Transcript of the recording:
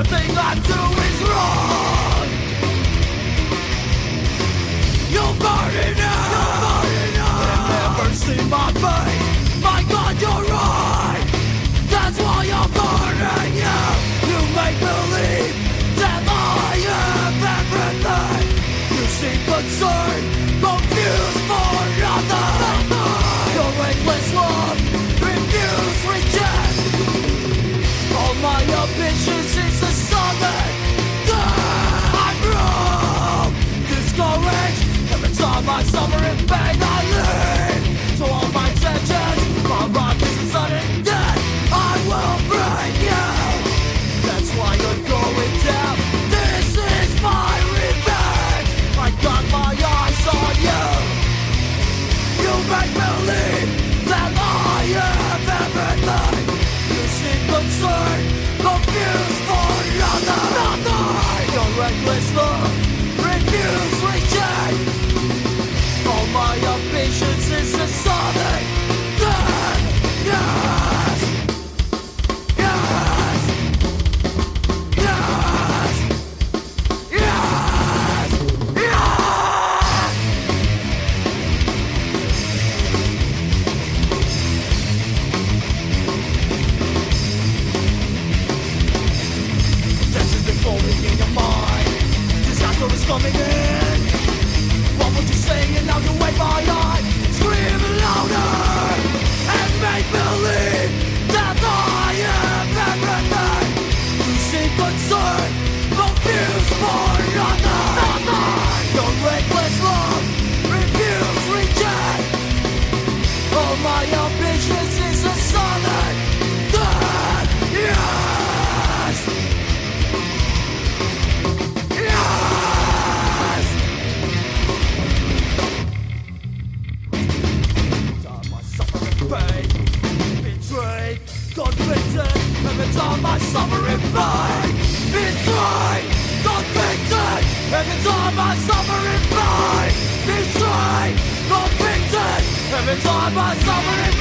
everything I do is wrong. You're burning out, and never see my face. My God, you're right. That's why I'm burning you. You make believe that I am everything. You seem concerned, confused for nothing. Your reckless love, refuse, reject. All my ambitions is a solid. I'm wrong, discouraged. Every time I suffer in pain, I leave. So all my intentions, my rock is a sudden death. I will bring you. That's why you're going down. This is my revenge. I got my eyes on you. You make believe that I am everything. You seem concerned, confused for nothing. Your reckless love, refuse, reject. All my ambitions is a solid death. Yes, yes, yes, yes, yes. Tension's been forming in your mind. Disaster is coming in. What would you say? And now you wait my eye. Scream louder and make believe that I am everything. You seem concerned, confused for nothing. Your reckless love, refuse, reject. All my ambitions is a solid death. Yes, yes. Time I suffer in pain, betrayed, convicted. Every time I suffer in pain, betrayed, convicted. Every time I suffer in pain, betrayed, convicted. Every time I suffer in